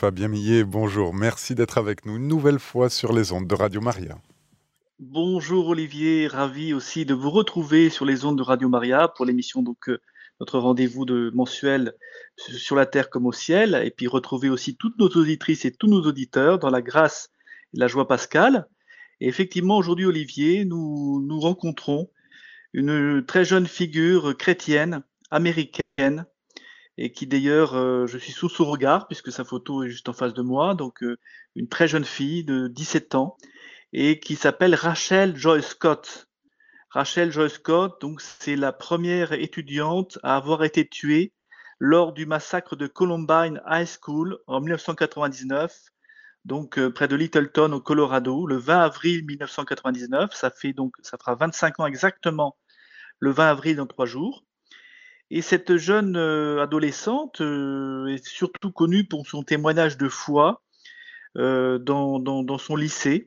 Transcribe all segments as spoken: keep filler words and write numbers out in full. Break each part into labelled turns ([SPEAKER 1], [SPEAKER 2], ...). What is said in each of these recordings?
[SPEAKER 1] Fabien Millet, bonjour. Merci d'être avec nous une nouvelle fois sur les ondes de Radio Maria.
[SPEAKER 2] Bonjour Olivier, ravi aussi de vous retrouver sur les ondes de Radio Maria pour l'émission donc euh, notre rendez-vous de mensuel su- sur la terre comme au ciel, et puis retrouver aussi toutes nos auditrices et tous nos auditeurs dans la grâce et la joie pascale. Et effectivement, aujourd'hui Olivier, nous nous rencontrons une très jeune figure chrétienne américaine et qui d'ailleurs, euh, je suis sous son regard puisque sa photo est juste en face de moi, donc euh, une très jeune fille de dix-sept ans et qui s'appelle Rachel Joy Scott. Rachel Joy Scott, donc c'est la première étudiante à avoir été tuée lors du massacre de Columbine High School en mille neuf cent quatre-vingt-dix-neuf, donc euh, près de Littleton au Colorado, le vingt avril mille neuf cent quatre-vingt-dix-neuf. Ça fait donc, ça fera vingt-cinq ans exactement le vingt avril dans trois jours. Et cette jeune euh, adolescente euh, est surtout connue pour son témoignage de foi euh, dans, dans, dans son lycée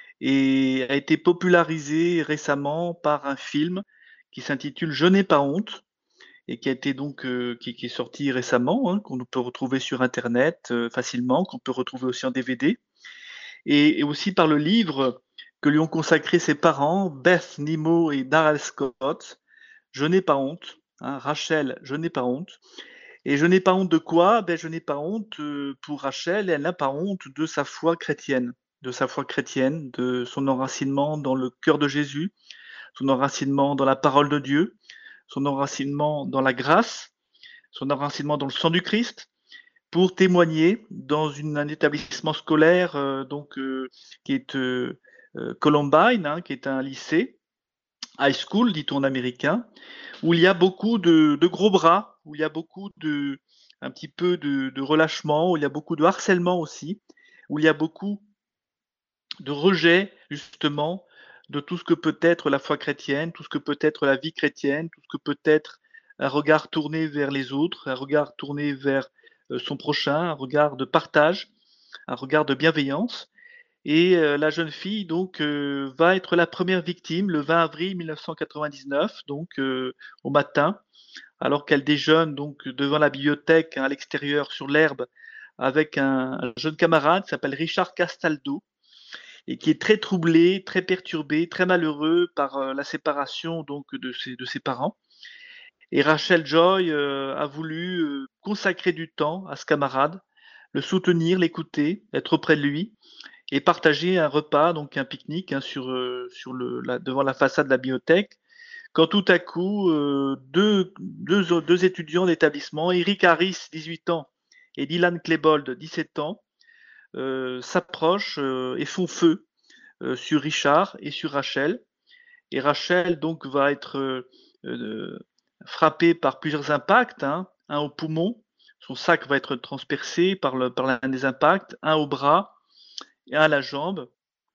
[SPEAKER 2] et a été popularisé récemment par un film qui s'intitule Je n'ai pas honte et qui a été donc euh, qui, qui est sorti récemment, hein, qu'on peut retrouver sur internet euh, facilement, qu'on peut retrouver aussi en D V D, et, et aussi par le livre que lui ont consacré ses parents, Beth Nimo et Darrell Scott, Je n'ai pas honte, hein, Rachel, je n'ai pas honte. Et je n'ai pas honte de quoi? Ben, je n'ai pas honte euh, pour Rachel, elle n'a pas honte de sa foi chrétienne, de sa foi chrétienne, de son enracinement dans le cœur de Jésus, son enracinement dans la parole de Dieu, son enracinement dans la grâce, son enracinement dans le sang du Christ, pour témoigner dans une, un établissement scolaire euh, donc euh, qui est euh, euh, Columbine, hein, qui est un lycée, high school, dit-on en américain, où il y a beaucoup de, de gros bras, où il y a beaucoup de, un petit peu de, de relâchement, où il y a beaucoup de harcèlement aussi, où il y a beaucoup de rejet justement de tout ce que peut être la foi chrétienne, tout ce que peut être la vie chrétienne, tout ce que peut être un regard tourné vers les autres, un regard tourné vers euh, son prochain, un regard de partage, un regard de bienveillance. Et euh, la jeune fille donc euh, va être la première victime le vingt avril mille neuf cent quatre-vingt-dix-neuf, donc euh, au matin, alors qu'elle déjeune donc devant la bibliothèque, hein, à l'extérieur sur l'herbe avec un, un jeune camarade qui s'appelle Richard Castaldo et qui est très troublé, très perturbé, très malheureux par euh, la séparation donc de ses, de ses parents. Et Rachel Joy euh, a voulu euh, consacrer du temps à ce camarade, le soutenir, l'écouter, être auprès de lui et partager un repas, donc un pique-nique, hein, sur, euh, sur le, la, devant la façade de la bibliothèque, quand tout à coup, euh, deux, deux, deux étudiants d'établissement, Eric Harris, dix-huit ans, et Dylan Klebold, dix-sept ans, euh, s'approchent euh, et font feu euh, sur Richard et sur Rachel. Et Rachel donc va être euh, euh, frappée par plusieurs impacts, hein, un au poumon, son sac va être transpercé par, le, par l'un des impacts, un au bras et un à la jambe.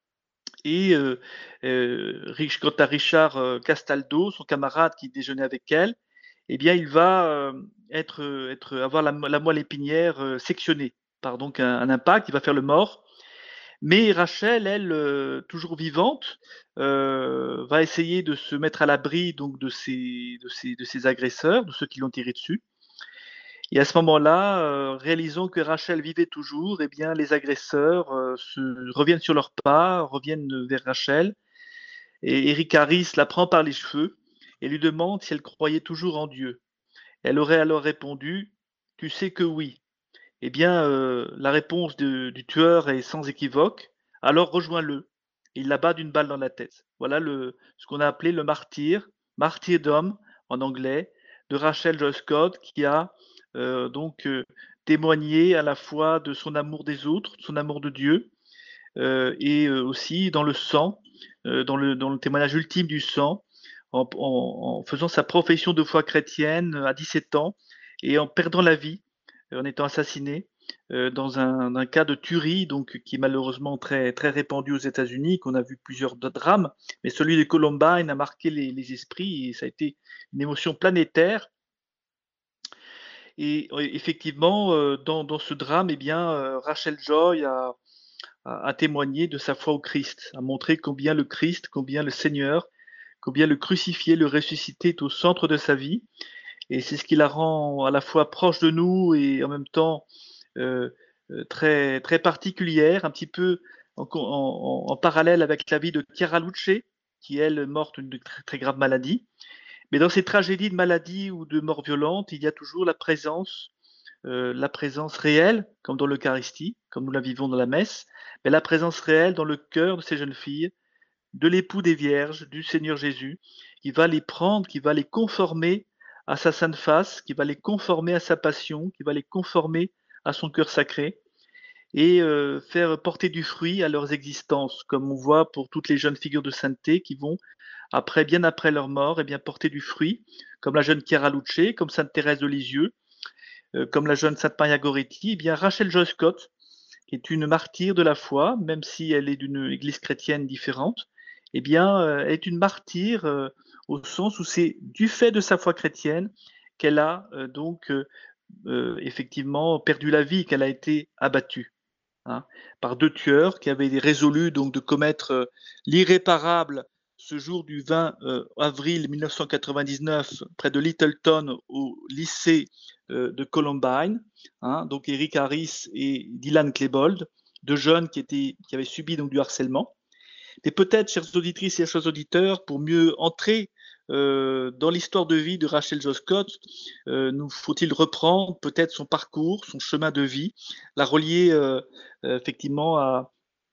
[SPEAKER 2] Et euh, euh, quant à Richard euh, Castaldo, son camarade qui déjeunait avec elle, eh bien, il va euh, être, être, avoir la, la moelle épinière euh, sectionnée par donc un, un impact, il va faire le mort. Mais Rachel, elle, euh, toujours vivante, euh, va essayer de se mettre à l'abri donc de ses, de, ses, de ses agresseurs, de ceux qui l'ont tiré dessus. Et à ce moment-là, euh, réalisant que Rachel vivait toujours, eh bien, les agresseurs euh, se, reviennent sur leurs pas, reviennent vers Rachel. Et Eric Harris la prend par les cheveux et lui demande si elle croyait toujours en Dieu. Elle aurait alors répondu: Tu sais que oui. Eh bien, euh, la réponse de- du tueur est sans équivoque. Alors rejoins-le. Il la bat d'une balle dans la tête. Voilà le, ce qu'on a appelé le martyr, martyrdom en anglais, de Rachel Joy Scott, qui a euh, donc euh, témoigné à la fois de son amour des autres, de son amour de Dieu, euh, et euh, aussi dans le sang, euh, dans, le, dans le témoignage ultime du sang, en, en, en faisant sa profession de foi chrétienne à dix-sept ans et en perdant la vie, euh, en étant assassiné euh, dans un, un, cas de tuerie, donc qui est malheureusement très, très répandu aux États-Unis, qu'on a vu plusieurs drames, mais celui de Columbine a marqué les, les esprits et ça a été une émotion planétaire. Et effectivement, euh, dans, dans ce drame, eh bien, euh, Rachel Joy a, a, a témoigné de sa foi au Christ, a montré combien le Christ, combien le Seigneur, combien le crucifié, le ressuscité est au centre de sa vie. Et c'est ce qui la rend à la fois proche de nous et en même temps euh, euh, très, très particulière, un petit peu en, en, en parallèle avec la vie de Chiara Luce, qui elle est morte d'une très, très grave maladie. Mais dans ces tragédies de maladie ou de mort violente, il y a toujours la présence, euh, la présence réelle, comme dans l'Eucharistie, comme nous la vivons dans la messe, mais la présence réelle dans le cœur de ces jeunes filles, de l'époux des vierges, du Seigneur Jésus, qui va les prendre, qui va les conformer à sa sainte face, qui va les conformer à sa passion, qui va les conformer à son cœur sacré, et euh, faire porter du fruit à leurs existences, comme on voit pour toutes les jeunes figures de sainteté qui vont, après, bien après leur mort, et bien porter du fruit, comme la jeune Chiara Luce, comme Sainte Thérèse de Lisieux, euh, comme la jeune Sainte Maria Goretti, et bien Rachel Joy Scott, qui est une martyre de la foi, même si elle est d'une église chrétienne différente, eh bien, euh, est une martyre euh, au sens où c'est du fait de sa foi chrétienne qu'elle a euh, donc euh, euh, effectivement perdu la vie, qu'elle a été abattue. Hein, par deux tueurs qui avaient résolu donc de commettre euh, l'irréparable ce jour du vingt euh, avril mille neuf cent quatre-vingt-dix-neuf près de Littleton au lycée euh, de Columbine, hein, donc Eric Harris et Dylan Klebold, deux jeunes qui, étaient, qui avaient subi donc du harcèlement. Mais peut-être, chères auditrices et chers auditeurs, pour mieux entrer euh, dans l'histoire de vie de Rachel Joy Scott, euh, nous faut-il reprendre peut-être son parcours, son chemin de vie, la relier euh, euh, effectivement à,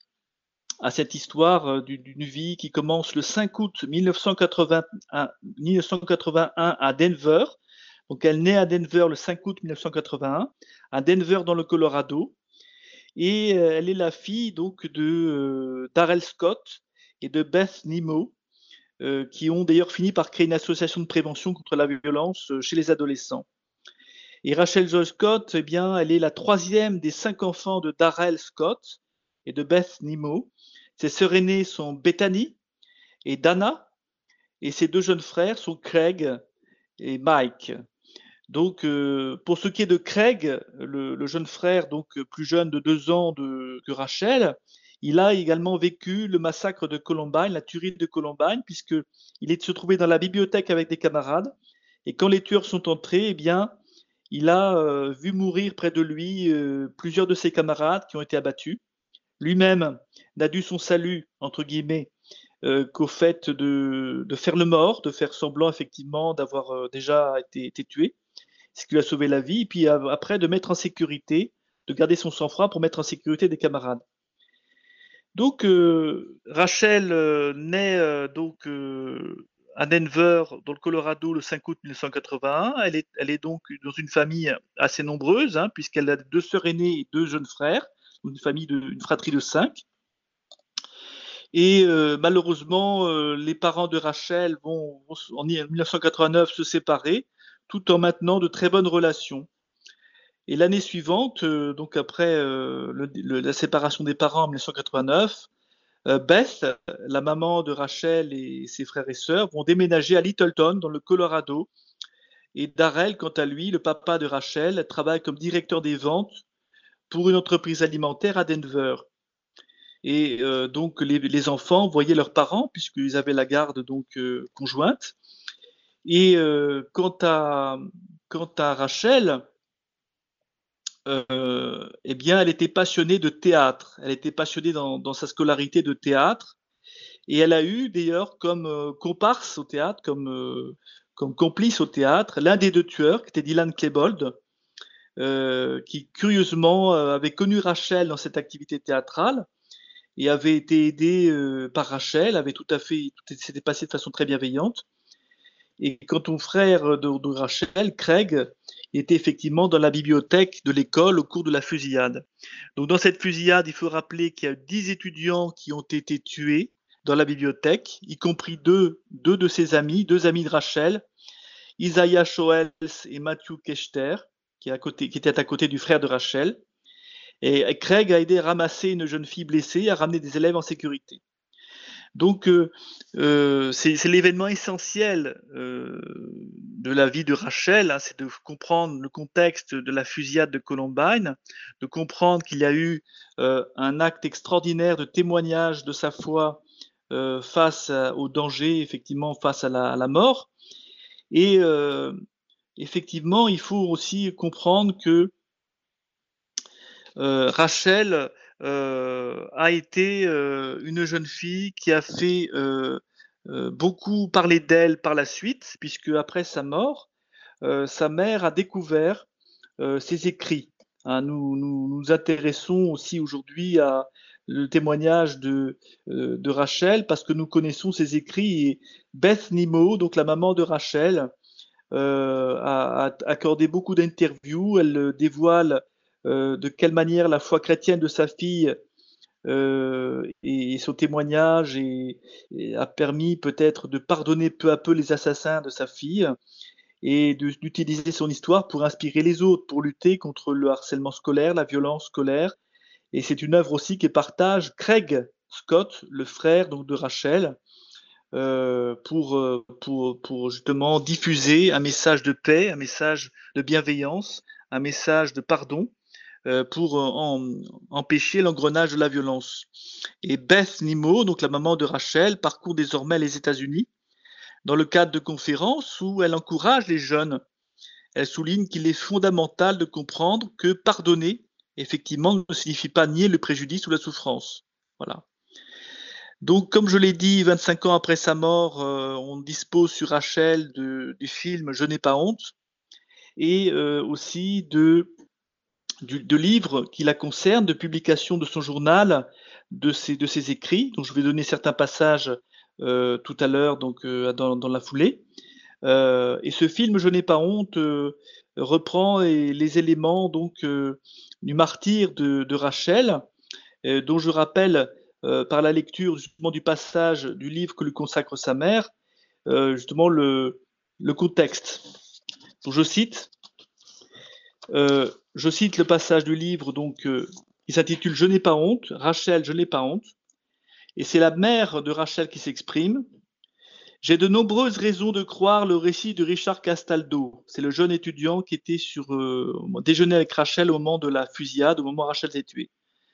[SPEAKER 2] à cette histoire euh, d'une vie qui commence le cinq août mille neuf cent quatre-vingt-un, mille neuf cent quatre-vingt-un à Denver. Donc elle naît à Denver le cinq août mille neuf cent quatre-vingt-un, à Denver dans le Colorado. Et euh, elle est la fille donc de euh, Darrell Scott et de Beth Nimmo, euh, qui ont d'ailleurs fini par créer une association de prévention contre la violence euh, chez les adolescents. Et Rachel Joy Scott, eh bien, elle est la troisième des cinq enfants de Darrell Scott et de Beth Nimmo. Ses sœurs aînées sont Bethany et Dana, et ses deux jeunes frères sont Craig et Mike. Donc, euh, pour ce qui est de Craig, le, le jeune frère, donc plus jeune de deux ans de, que Rachel, il a également vécu le massacre de Columbine, la tuerie de Columbine, puisqu'il est se trouvait dans la bibliothèque avec des camarades. Et quand les tueurs sont entrés, eh bien, il a euh, vu mourir près de lui euh, plusieurs de ses camarades qui ont été abattus. Lui-même n'a dû son salut, entre guillemets, euh, qu'au fait de, de faire le mort, de faire semblant effectivement d'avoir euh, déjà été, été tué, ce qui lui a sauvé la vie, et puis après de mettre en sécurité, de garder son sang-froid pour mettre en sécurité des camarades. Donc euh, Rachel euh, naît euh, donc euh, à Denver, dans le Colorado, le cinq août mille neuf cent quatre-vingt-un. Elle est, elle est donc dans une famille assez nombreuse, hein, puisqu'elle a deux sœurs aînées et deux jeunes frères, une famille de, une fratrie de cinq. Et euh, malheureusement, euh, les parents de Rachel vont, vont en mille neuf cent quatre-vingt-neuf se séparer, tout en maintenant de très bonnes relations. Et l'année suivante, euh, donc après euh, le, le, la séparation des parents en mille neuf cent quatre-vingt-neuf, euh, Beth, la maman de Rachel et ses frères et sœurs, vont déménager à Littleton, dans le Colorado. Et Darrell, quant à lui, le papa de Rachel, travaille comme directeur des ventes pour une entreprise alimentaire à Denver. Et euh, donc les, les enfants voyaient leurs parents, puisqu'ils avaient la garde donc euh, conjointe. Et euh, quant, à, quant à Rachel, Euh, eh bien, elle était passionnée de théâtre. Elle était passionnée dans, dans sa scolarité de théâtre. Et elle a eu d'ailleurs comme euh, comparse au théâtre, comme, euh, comme complice au théâtre, l'un des deux tueurs, qui était Dylan Klebold, euh, qui curieusement euh, avait connu Rachel dans cette activité théâtrale et avait été aidé euh, par Rachel, avait tout à fait, tout s'était passé de façon très bienveillante. Et quand ton frère de, de Rachel, Craig, était effectivement dans la bibliothèque de l'école au cours de la fusillade. Donc dans cette fusillade, il faut rappeler qu'il y a dix étudiants qui ont été tués dans la bibliothèque, y compris deux, deux de ses amis, deux amis de Rachel, Isaiah Shoels et Matthew Kechter, qui, à côté, qui étaient à côté du frère de Rachel. Et Craig a aidé à ramasser une jeune fille blessée, à ramener des élèves en sécurité. Donc, euh, euh, c'est l'événement essentiel euh, de la vie de Rachel, hein, c'est de comprendre le contexte de la fusillade de Columbine, de comprendre qu'il y a eu euh, un acte extraordinaire de témoignage de sa foi euh, face à, au danger, effectivement, face à la, à la mort. Et euh, effectivement, il faut aussi comprendre que euh, Rachel euh, a été euh, une jeune fille qui a fait euh, euh, beaucoup parler d'elle par la suite, puisque après sa mort, euh, sa mère a découvert euh, ses écrits. Hein, nous, nous nous intéressons aussi aujourd'hui à le témoignage de, euh, de Rachel parce que nous connaissons ses écrits et Beth Nimo, donc la maman de Rachel, euh, a, a accordé beaucoup d'interviews. Elle euh, dévoile euh, de quelle manière la foi chrétienne de sa fille euh, et, et son témoignage et, et a permis peut-être de pardonner peu à peu les assassins de sa fille et d'utiliser son histoire pour inspirer les autres, pour lutter contre le harcèlement scolaire, la violence scolaire. Et c'est une œuvre aussi que partage Craig Scott, le frère donc de Rachel, euh, pour, euh, pour, pour justement diffuser un message de paix, un message de bienveillance, un message de pardon, euh, pour euh, en, empêcher l'engrenage de la violence. Et Beth Nimo, donc la maman de Rachel, parcourt désormais les États-Unis dans le cadre de conférences où elle encourage les jeunes. Elle souligne qu'il est fondamental de comprendre que pardonner, effectivement, ne signifie pas nier le préjudice ou la souffrance. Voilà. Donc, comme je l'ai dit, vingt-cinq ans après sa mort, euh, on dispose sur Rachel de, du film Je n'ai pas honte et euh, aussi de, du, de livres qui la concernent, de publications de son journal, de ses, de ses écrits. Donc, je vais donner certains passages euh, tout à l'heure, donc euh, dans, dans la foulée. Euh, et ce film, Je n'ai pas honte, euh, reprend les, les éléments donc euh, du martyre de, de Rachel, euh, dont je rappelle euh, par la lecture justement du passage du livre que lui consacre sa mère, euh, justement le, le contexte. Donc je cite, euh, je cite le passage du livre donc euh, qui s'intitule Je n'ai pas honte, Rachel, je n'ai pas honte, et c'est la mère de Rachel qui s'exprime. J'ai de nombreuses raisons de croire le récit de Richard Castaldo. C'est le jeune étudiant qui était sur euh, déjeuner avec Rachel au moment de la fusillade, au moment où Rachel s'est tuée.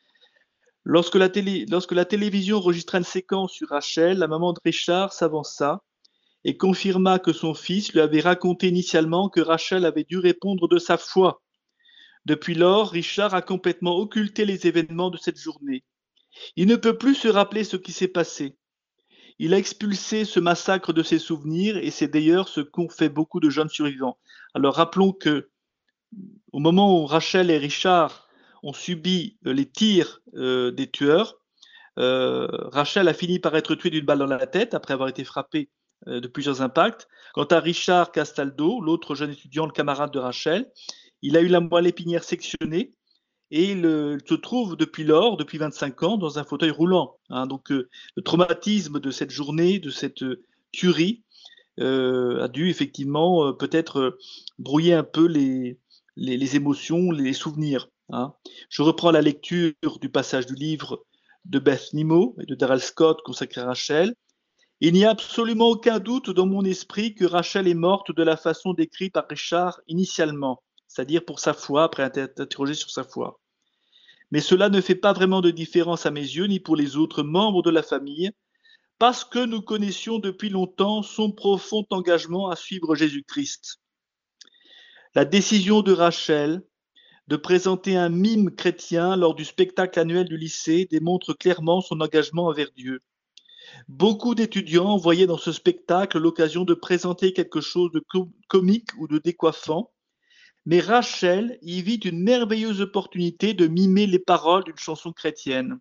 [SPEAKER 2] Lorsque la, télé, lorsque la télévision enregistrait une séquence sur Rachel, la maman de Richard s'avança et confirma que son fils lui avait raconté initialement que Rachel avait dû répondre de sa foi. Depuis lors, Richard a complètement occulté les événements de cette journée. Il ne peut plus se rappeler ce qui s'est passé. Il a expulsé ce massacre de ses souvenirs et c'est d'ailleurs ce qu'ont fait beaucoup de jeunes survivants. Alors rappelons que au moment où Rachel et Richard ont subi les tirs euh, des tueurs, euh, Rachel a fini par être tuée d'une balle dans la tête après avoir été frappée euh, de plusieurs impacts. Quant à Richard Castaldo, l'autre jeune étudiant, le camarade de Rachel, il a eu la moelle épinière sectionnée et il, euh, se trouve depuis lors, depuis vingt-cinq ans, dans un fauteuil roulant. Hein. Donc euh, le traumatisme de cette journée, de cette euh, tuerie, euh, a dû effectivement euh, peut-être euh, brouiller un peu les, les, les émotions, les souvenirs. Hein. Je reprends la lecture du passage du livre de Beth Nimo et de Darrell Scott consacré à Rachel. Il n'y a absolument aucun doute dans mon esprit que Rachel est morte de la façon décrite par Richard initialement, c'est-à-dire pour sa foi, après être interrogé sur sa foi. Mais cela ne fait pas vraiment de différence à mes yeux, ni pour les autres membres de la famille, parce que nous connaissions depuis longtemps son profond engagement à suivre Jésus-Christ. La décision de Rachel de présenter un mime chrétien lors du spectacle annuel du lycée démontre clairement son engagement envers Dieu. Beaucoup d'étudiants voyaient dans ce spectacle l'occasion de présenter quelque chose de comique ou de décoiffant, mais Rachel y vit une merveilleuse opportunité de mimer les paroles d'une chanson chrétienne.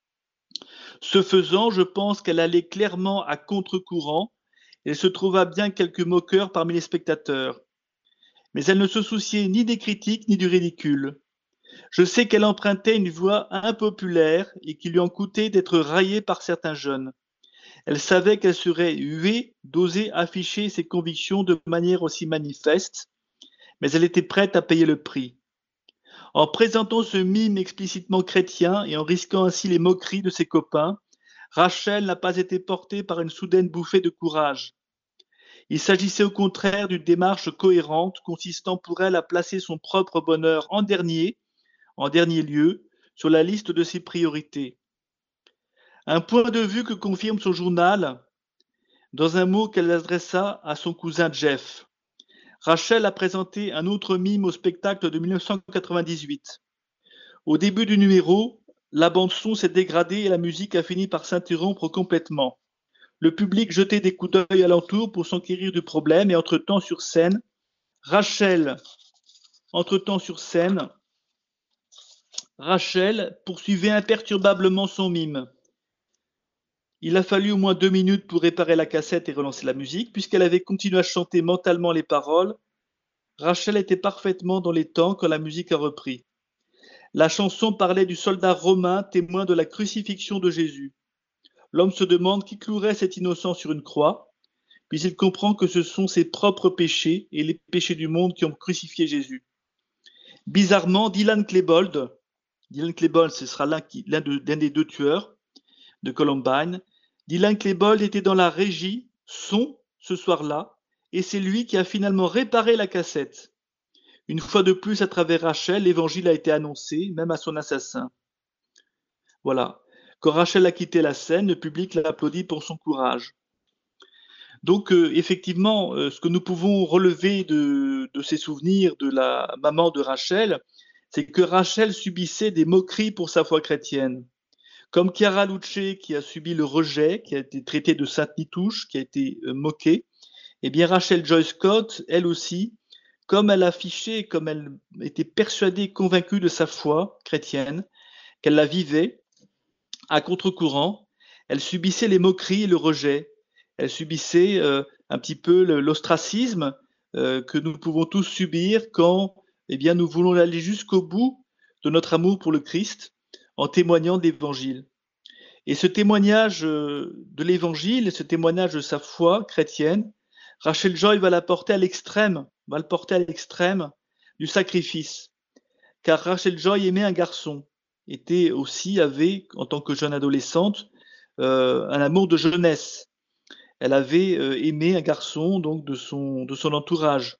[SPEAKER 2] Ce faisant, je pense qu'elle allait clairement à contre-courant et se trouva bien quelques moqueurs parmi les spectateurs. Mais elle ne se souciait ni des critiques ni du ridicule. Je sais qu'elle empruntait une voix impopulaire et qu'il lui en coûtait d'être raillée par certains jeunes. Elle savait qu'elle serait huée d'oser afficher ses convictions de manière aussi manifeste, mais elle était prête à payer le prix. En présentant ce mime explicitement chrétien et en risquant ainsi les moqueries de ses copains, Rachel n'a pas été portée par une soudaine bouffée de courage. Il s'agissait au contraire d'une démarche cohérente consistant pour elle à placer son propre bonheur en dernier, en dernier lieu, sur la liste de ses priorités. Un point de vue que confirme son journal dans un mot qu'elle adressa à son cousin Jeff. Rachel a présenté un autre mime au spectacle de mille neuf cent quatre-vingt-dix-huit. Au début du numéro, la bande-son s'est dégradée et la musique a fini par s'interrompre complètement. Le public jetait des coups d'œil alentour pour s'enquérir du problème et entre-temps sur scène, Rachel, entre-temps sur scène, Rachel poursuivait imperturbablement son mime. Il a fallu au moins deux minutes pour réparer la cassette et relancer la musique, puisqu'elle avait continué à chanter mentalement les paroles. Rachel était parfaitement dans les temps quand la musique a repris. La chanson parlait du soldat romain témoin de la crucifixion de Jésus. L'homme se demande qui clouerait cet innocent sur une croix, puis il comprend que ce sont ses propres péchés et les péchés du monde qui ont crucifié Jésus. Bizarrement, Dylan Klebold, Dylan Klebold, ce sera l'un, qui, l'un, de, l'un des deux tueurs de Columbine, Dylan Klebold était dans la régie son ce soir-là, et c'est lui qui a finalement réparé la cassette. Une fois de plus, à travers Rachel, l'évangile a été annoncé, même à son assassin. Voilà. Quand Rachel a quitté la scène, le public l'a applaudi pour son courage. Donc, euh, effectivement, euh, ce que nous pouvons relever de, de ces souvenirs de la maman de Rachel, c'est que Rachel subissait des moqueries pour sa foi chrétienne. Comme Chiara Luce, qui a subi le rejet, qui a été traitée de sainte nitouche, qui a été euh, moquée, eh bien Rachel Joy Scott, elle aussi, comme elle affichait, comme elle était persuadée, convaincue de sa foi chrétienne, qu'elle la vivait à contre-courant, elle subissait les moqueries et le rejet. Elle subissait euh, un petit peu le, l'ostracisme euh, que nous pouvons tous subir quand eh bien, nous voulons aller jusqu'au bout de notre amour pour le Christ en témoignant de l'Évangile. Et ce témoignage euh, de l'Évangile, ce témoignage de sa foi chrétienne, Rachel Joy va la porter à l'extrême, va le porter à l'extrême du sacrifice. Car Rachel Joy aimait un garçon, était aussi, avait, en tant que jeune adolescente, euh, un amour de jeunesse. Elle avait euh, aimé un garçon donc de son, de son entourage.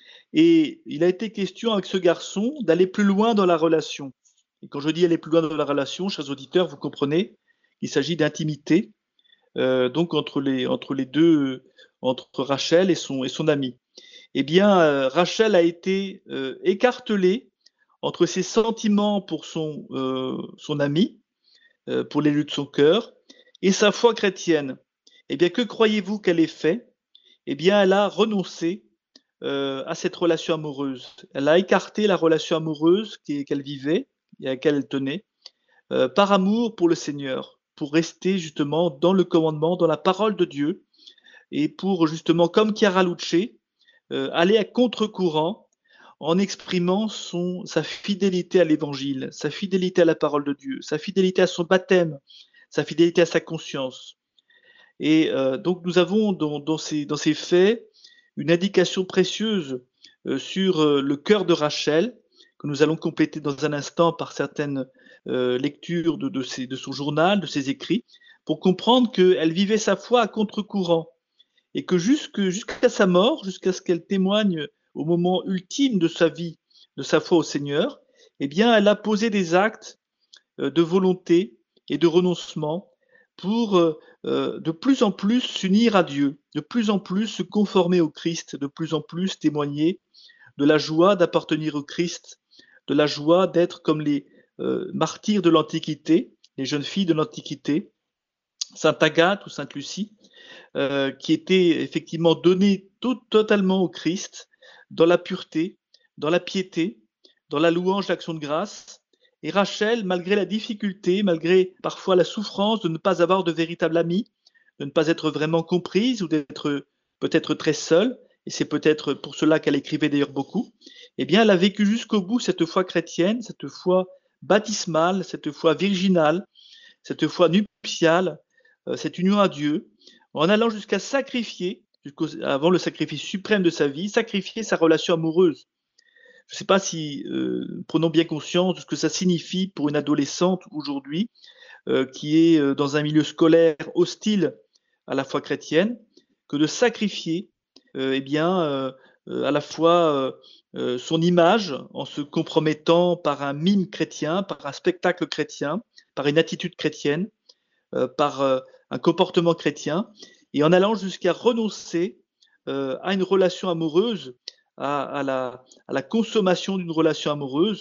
[SPEAKER 2] Et il a été question avec ce garçon d'aller plus loin dans la relation. Et quand je dis aller plus loin dans la relation, chers auditeurs, vous comprenez qu'il s'agit d'intimité, euh, donc entre les, entre les deux, entre Rachel et son, et son ami. Eh bien, euh, Rachel a été euh, écartelée entre ses sentiments pour son, euh, son ami, euh, pour l'élu de son cœur, et sa foi chrétienne. Eh bien, que croyez-vous qu'elle ait fait? Eh bien, elle a renoncé euh, à cette relation amoureuse. Elle a écarté la relation amoureuse qu'elle vivait et à laquelle elle tenait, euh, par amour pour le Seigneur, pour rester justement dans le commandement, dans la parole de Dieu, et pour justement, comme Chiara Luce, euh, aller à contre-courant en exprimant son, sa fidélité à l'Évangile, sa fidélité à la parole de Dieu, sa fidélité à son baptême, sa fidélité à sa conscience. Et euh, donc nous avons dans, dans, ces, dans ces faits une indication précieuse euh, sur euh, le cœur de Rachel, que nous allons compléter dans un instant par certaines euh, lectures de, de, ses, de son journal, de ses écrits, pour comprendre qu'elle vivait sa foi à contre-courant, et que jusque, jusqu'à sa mort, jusqu'à ce qu'elle témoigne au moment ultime de sa vie, de sa foi au Seigneur, eh bien, elle a posé des actes euh, de volonté et de renoncement pour euh, euh, de plus en plus s'unir à Dieu, de plus en plus se conformer au Christ, de plus en plus témoigner de la joie d'appartenir au Christ, de la joie d'être comme les euh, martyrs de l'Antiquité, les jeunes filles de l'Antiquité, Sainte Agathe ou Sainte Lucie, euh, qui étaient effectivement données tout, totalement au Christ, dans la pureté, dans la piété, dans la louange, l'action de grâce. Et Rachel, malgré la difficulté, malgré parfois la souffrance de ne pas avoir de véritable ami, de ne pas être vraiment comprise ou d'être peut-être très seule, et c'est peut-être pour cela qu'elle écrivait d'ailleurs beaucoup, eh bien elle a vécu jusqu'au bout cette foi chrétienne, cette foi baptismale, cette foi virginale, cette foi nuptiale, euh, cette union à Dieu, en allant jusqu'à sacrifier, avant le sacrifice suprême de sa vie, sacrifier sa relation amoureuse. Je ne sais pas si euh, prenons bien conscience de ce que ça signifie pour une adolescente aujourd'hui euh, qui est euh, dans un milieu scolaire hostile à la foi chrétienne, que de sacrifier euh, eh bien, euh, euh, à la fois euh, euh, son image en se compromettant par un mime chrétien, par un spectacle chrétien, par une attitude chrétienne, euh, par euh, un comportement chrétien, et en allant jusqu'à renoncer euh, à une relation amoureuse, à, à, la, à la consommation d'une relation amoureuse,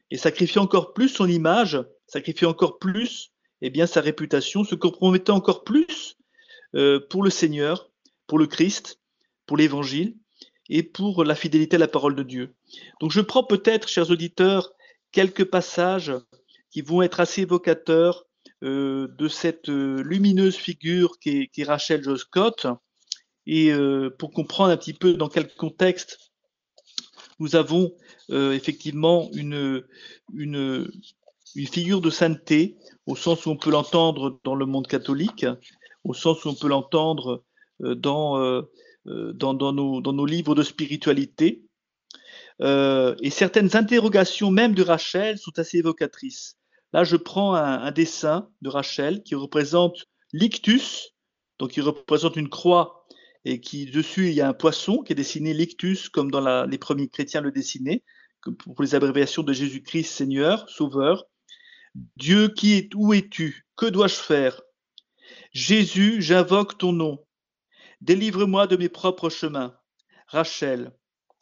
[SPEAKER 2] et sacrifiait encore plus son image, sacrifiait encore plus eh bien, sa réputation, se compromettait encore plus euh, pour le Seigneur, pour le Christ, pour l'Évangile et pour la fidélité à la parole de Dieu. Donc je prends peut-être, chers auditeurs, quelques passages qui vont être assez évocateurs euh, de cette euh, lumineuse figure qu'est, qu'est Rachel Joy Scott, et euh, pour comprendre un petit peu dans quel contexte nous avons euh, effectivement une, une, une figure de sainteté, au sens où on peut l'entendre dans le monde catholique, au sens où on peut l'entendre euh, dans, euh, dans, dans, nos, dans nos livres de spiritualité. Euh, et certaines interrogations même de Rachel sont assez évocatrices. Là, je prends un, un dessin de Rachel qui représente l'ictus, donc qui représente une croix, et qui dessus il y a un poisson qui est dessiné l'ictus, comme dans la, les premiers chrétiens le dessinaient, pour les abréviations de Jésus-Christ, Seigneur, Sauveur. Dieu, qui est, où es-tu? Que dois-je faire? Jésus, j'invoque ton nom. Délivre-moi de mes propres chemins. Rachel.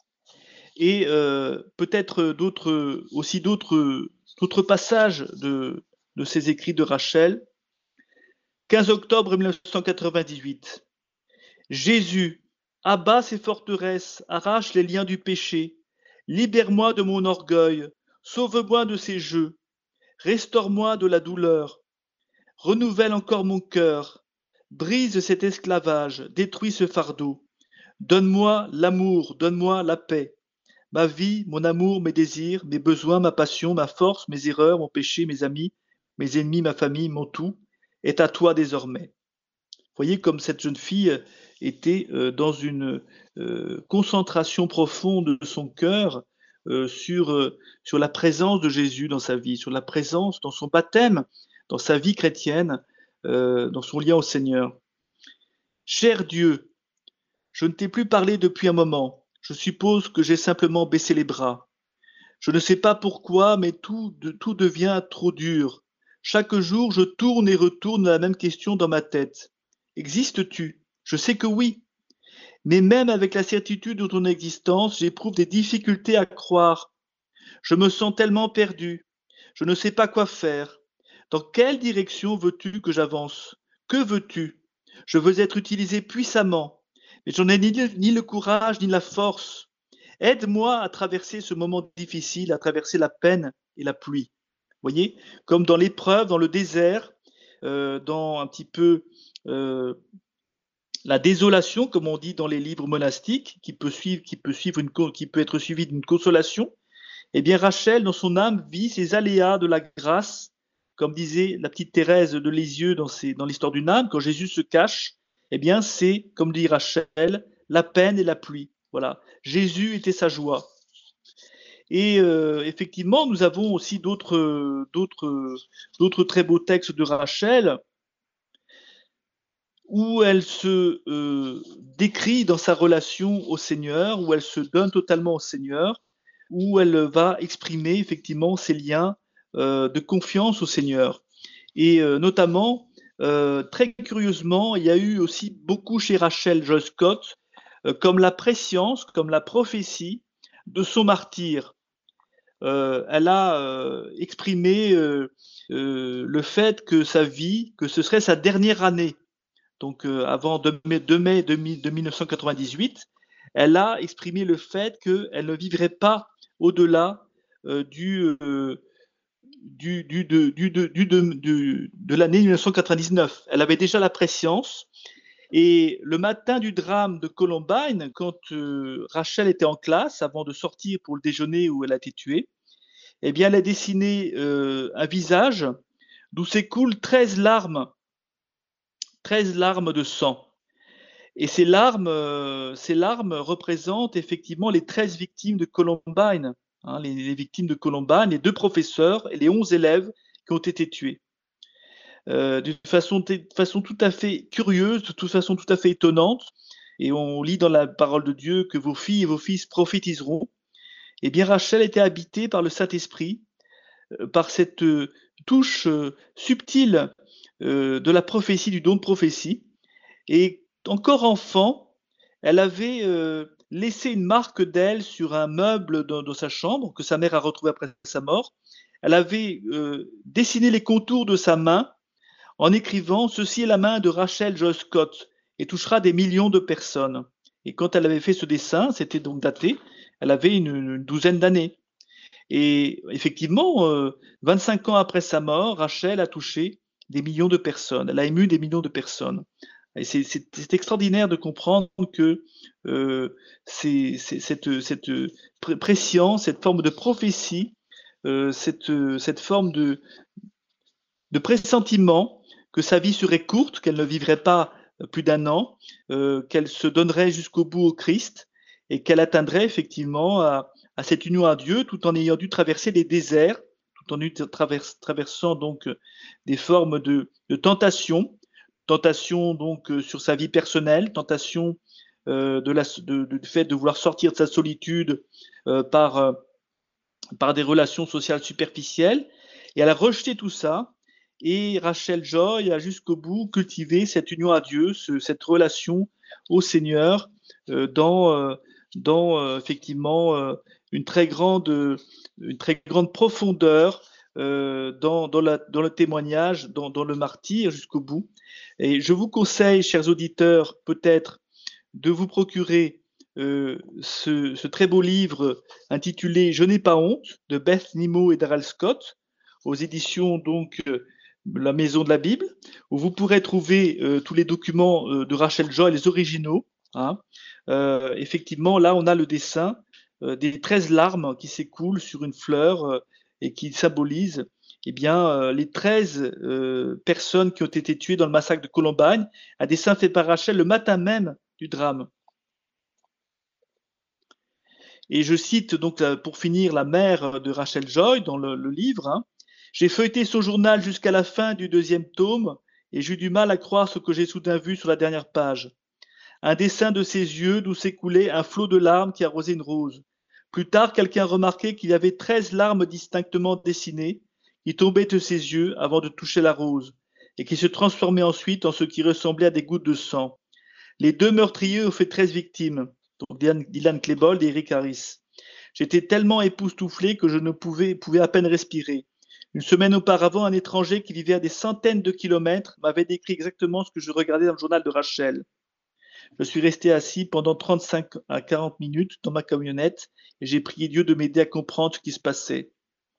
[SPEAKER 2] Et euh, peut-être d'autres, aussi d'autres, d'autres passages de, de ces écrits de Rachel. quinze octobre mille neuf cent quatre-vingt-dix-huit. Jésus, abat ces forteresses, arrache les liens du péché, libère-moi de mon orgueil, sauve-moi de ces jeux, restaure-moi de la douleur, renouvelle encore mon cœur, brise cet esclavage, détruis ce fardeau, donne-moi l'amour, donne-moi la paix. Ma vie, mon amour, mes désirs, mes besoins, ma passion, ma force, mes erreurs, mon péché, mes amis, mes ennemis, ma famille, mon tout, est à toi désormais. Vous voyez comme cette jeune fille était dans une concentration profonde de son cœur sur, sur la présence de Jésus dans sa vie, sur la présence dans son baptême, dans sa vie chrétienne, dans son lien au Seigneur. Cher Dieu, je ne t'ai plus parlé depuis un moment. Je suppose que j'ai simplement baissé les bras. Je ne sais pas pourquoi, mais tout, de, tout devient trop dur. Chaque jour, je tourne et retourne la même question dans ma tête. Existes-tu? Je sais que oui. Mais même avec la certitude de ton existence, j'éprouve des difficultés à croire. Je me sens tellement perdu. Je ne sais pas quoi faire. Dans quelle direction veux-tu que j'avance? Que veux-tu? Je veux être utilisé puissamment. Mais j'en ai ni le, ni le courage ni la force. Aide-moi à traverser ce moment difficile, à traverser la peine et la pluie. Vous voyez, comme dans l'épreuve, dans le désert, euh, dans un petit peu euh, la désolation, comme on dit dans les livres monastiques, qui peut suivre, qui peut suivre une, qui peut être suivie d'une consolation. Eh bien, Rachel, dans son âme, vit ces aléas de la grâce, comme disait la petite Thérèse de Lisieux dans, ses, dans l'histoire d'une âme, quand Jésus se cache. Eh bien, c'est, comme dit Rachel, la peine et la pluie. Voilà. Jésus était sa joie. Et euh, effectivement, nous avons aussi d'autres, d'autres, d'autres très beaux textes de Rachel où elle se euh, décrit dans sa relation au Seigneur, où elle se donne totalement au Seigneur, où elle va exprimer effectivement ses liens euh, de confiance au Seigneur. Et euh, notamment, Euh, très curieusement, il y a eu aussi beaucoup chez Rachel Joy Scott, euh, comme la prescience, comme la prophétie de son martyre. Euh, elle a euh, exprimé euh, euh, le fait que sa vie, que ce serait sa dernière année. Donc euh, avant deux mai, deux mai de mille neuf cent quatre-vingt-dix-huit, elle a exprimé le fait qu'elle ne vivrait pas au-delà euh, du euh, Du, du, du, du, du, du, de l'année mille neuf cent quatre-vingt-dix-neuf. Elle avait déjà la prescience. Et le matin du drame de Columbine, quand euh, Rachel était en classe, avant de sortir pour le déjeuner où elle a été tuée, eh bien, elle a dessiné euh, un visage d'où s'écoulent treize larmes, treize larmes de sang. Et ces larmes, euh, ces larmes représentent effectivement les treize victimes de Columbine. Hein, les, les victimes de Columbine, les deux professeurs et les onze élèves qui ont été tués. Euh, d'une façon, façon tout à fait curieuse, de toute façon tout à fait étonnante, et on lit dans la parole de Dieu que vos filles et vos fils prophétiseront. Eh bien, Rachel était habitée par le Saint-Esprit, euh, par cette euh, touche euh, subtile euh, de la prophétie, du don de prophétie. Et encore enfant, elle avait euh, laissé une marque d'elle sur un meuble dans, dans sa chambre que sa mère a retrouvé après sa mort. Elle avait euh, dessiné les contours de sa main en écrivant « Ceci est la main de Rachel Joyce Scott et touchera des millions de personnes ». Et quand elle avait fait ce dessin, c'était donc daté, elle avait une, une douzaine d'années. Et effectivement, euh, vingt-cinq ans après sa mort, Rachel a touché des millions de personnes. Elle a ému des millions de personnes. Et c'est, c'est, c'est extraordinaire de comprendre que euh, c'est, c'est, cette, cette préscience, cette forme de prophétie, euh, cette, cette forme de, de pressentiment que sa vie serait courte, qu'elle ne vivrait pas plus d'un an, euh, qu'elle se donnerait jusqu'au bout au Christ et qu'elle atteindrait effectivement à, à cette union à Dieu tout en ayant dû traverser les déserts, tout en travers, traversant donc des formes de, de tentation, tentation donc sur sa vie personnelle, tentation euh, de la, de, de, du fait de vouloir sortir de sa solitude euh, par, euh, par des relations sociales superficielles. Et elle a rejeté tout ça. Et Rachel Joy a jusqu'au bout cultivé cette union à Dieu, ce, cette relation au Seigneur euh, dans, euh, dans euh, effectivement euh, une très grande, une très grande profondeur euh, dans, dans, la, dans le témoignage, dans, dans le martyre jusqu'au bout. Et je vous conseille, chers auditeurs, peut-être de vous procurer euh, ce, ce très beau livre intitulé « Je n'ai pas honte » de Beth Nimmo et Darrell Scott, aux éditions donc euh, La Maison de la Bible, où vous pourrez trouver euh, tous les documents euh, de Rachel Joy, les originaux. Hein. Euh, effectivement, là, on a le dessin euh, des treize larmes qui s'écoulent sur une fleur euh, et qui symbolisent eh bien, euh, les treize euh, personnes qui ont été tuées dans le massacre de Columbine, un dessin fait par Rachel le matin même du drame. Et je cite donc pour finir la mère de Rachel Joy dans le, le livre. Hein. J'ai feuilleté son journal jusqu'à la fin du deuxième tome et j'ai eu du mal à croire ce que j'ai soudain vu sur la dernière page. Un dessin de ses yeux d'où s'écoulait un flot de larmes qui arrosait une rose. Plus tard, quelqu'un remarquait qu'il y avait treize larmes distinctement dessinées qui tombaient de ses yeux avant de toucher la rose et qui se transformaient ensuite en ce qui ressemblait à des gouttes de sang. Les deux meurtriers ont fait treize victimes, donc Dylan Klebold et Eric Harris. J'étais tellement époustouflé que je ne pouvais, pouvais à peine respirer. Une semaine auparavant, un étranger qui vivait à des centaines de kilomètres m'avait décrit exactement ce que je regardais dans le journal de Rachel. Je suis resté assis pendant trente-cinq à quarante minutes dans ma camionnette et j'ai prié Dieu de m'aider à comprendre ce qui se passait.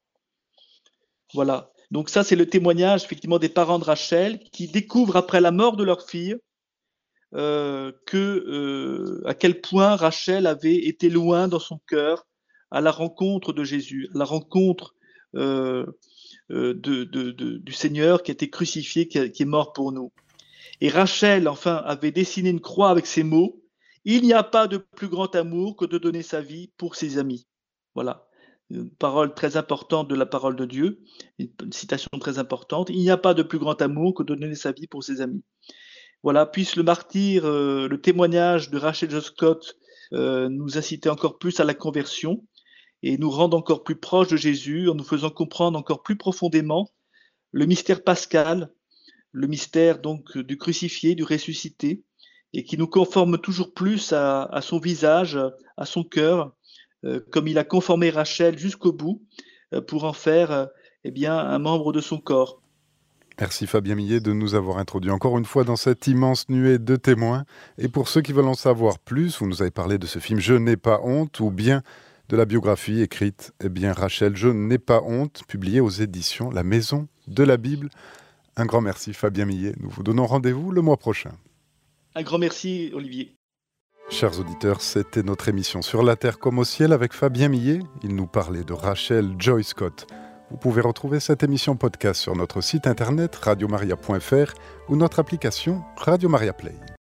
[SPEAKER 2] Voilà. Donc ça, c'est le témoignage effectivement des parents de Rachel qui découvrent après la mort de leur fille euh, que euh, à quel point Rachel avait été loin dans son cœur à la rencontre de Jésus, à la rencontre euh, euh, de, de, de, du Seigneur qui a été crucifié, qui, a, qui est mort pour nous. Et Rachel, enfin, avait dessiné une croix avec ces mots « Il n'y a pas de plus grand amour que de donner sa vie pour ses amis ». Voilà, une parole très importante de la parole de Dieu, une citation très importante. « Il n'y a pas de plus grand amour que de donner sa vie pour ses amis ». Voilà, puisse le martyr, euh, le témoignage de Rachel Joy Scott euh, nous inciter encore plus à la conversion et nous rendre encore plus proches de Jésus en nous faisant comprendre encore plus profondément le mystère pascal, le mystère donc du crucifié, du ressuscité, et qui nous conforme toujours plus à, à son visage, à son cœur, euh, comme il a conformé Rachel jusqu'au bout, euh, pour en faire euh, eh bien, un membre de son corps.
[SPEAKER 1] Merci Fabien Millet de nous avoir introduit encore une fois dans cette immense nuée de témoins. Et pour ceux qui veulent en savoir plus, vous nous avez parlé de ce film « Je n'ai pas honte » ou bien de la biographie écrite eh bien, Rachel, Je n'ai pas honte, publiée aux éditions La Maison de la Bible. Un grand merci Fabien Millet. Nous vous donnons rendez-vous le mois prochain.
[SPEAKER 2] Un grand merci Olivier.
[SPEAKER 1] Chers auditeurs, c'était notre émission Sur la Terre comme au ciel avec Fabien Millet. Il nous parlait de Rachel Joy Scott. Vous pouvez retrouver cette émission podcast sur notre site internet radio maria point f r ou notre application Radio Maria Play.